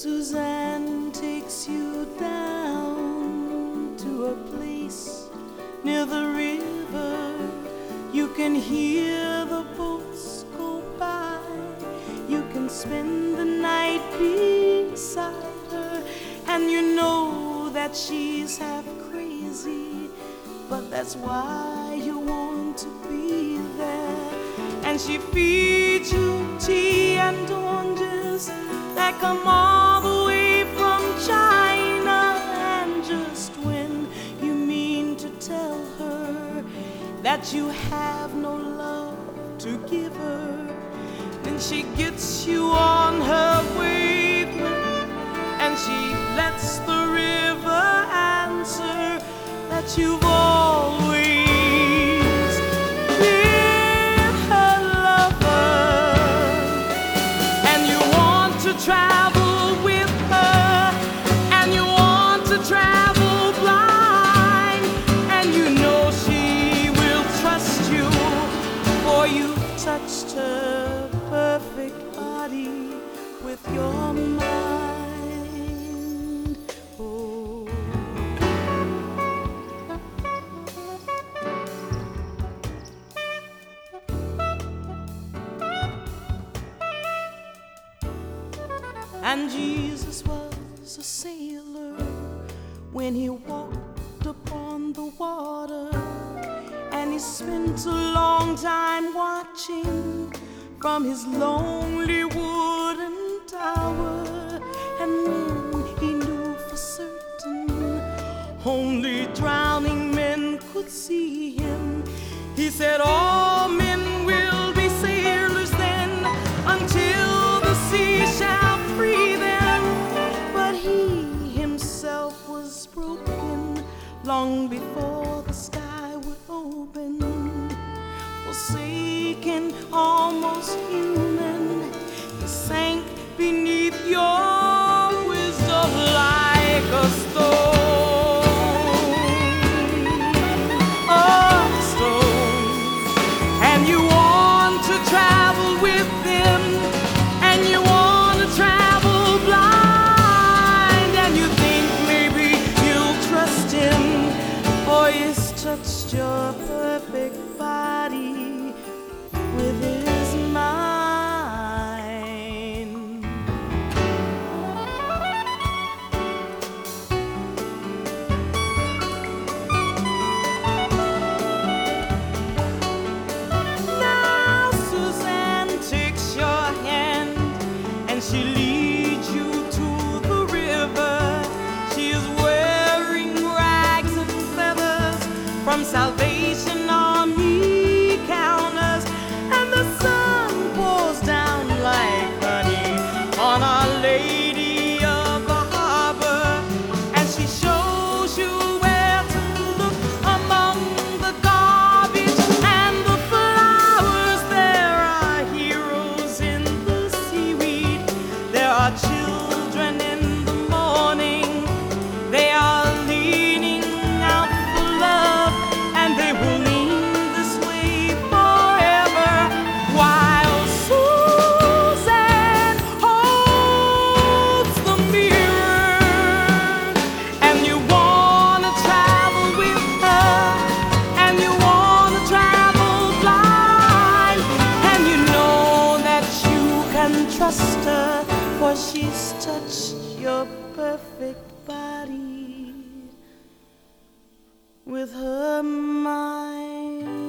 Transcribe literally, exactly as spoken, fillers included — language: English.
Suzanne takes you down to a place near the river. You can hear the boats go by. You can spend the night beside her, and you know that she's half crazy, but that's why you want to be there. And she feeds you tea and oranges that come all the way from China. And just when you mean to tell her that you have no love to give her, then she gets you on her wavelength, and she lets the river answer that you've always been her lover. And you want to travel with her, and you want to travel blind, and you know she will trust you, for you've touched her perfect body with your mind. Oh. And Jesus was a sailor when he walked upon the water, and he spent a long time watching from his lonely wooden tower. And when he knew for certain only drowning men could see him, he said, all men will be sailors then, until the sea shall free them. But he himself was broken long before the sky would open. Forsaken, almost human, he sank beneath your wisdom like a stone. A stone. And you want to travel with him, and you want to travel blind, and you think maybe you'll trust him, for he's touched your perfect body with his mind. Now Suzanne takes your hand, and she leads you to the river. She is wearing rags and feathers from Salvation Army counters, and the sun pours down like honey on Our Lady of the Harbor. And she shows you where to look among the garbage and the flowers. There are heroes in the seaweed, there are children in the morning. They are leaning out for love, and they will lean this way forever, while Suzanne holds the mirror. And you want to travel with her, and you want to travel blind, and you know that you can trust her, for she's touched your perfect body with her mind.